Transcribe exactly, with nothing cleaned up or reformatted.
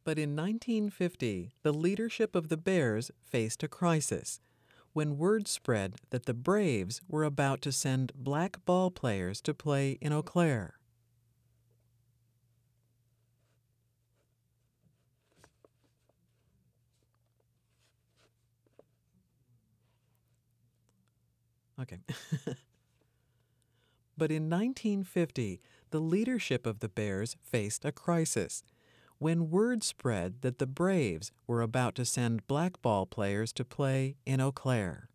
But in nineteen fifty, the leadership of the Bears faced a crisis when word spread that the Braves were about to send black ball players to play in Eau Claire. Okay. But in nineteen fifty, the leadership of the Bears faced a crisis when word spread that the Braves were about to send black ball players to play in Eau Claire.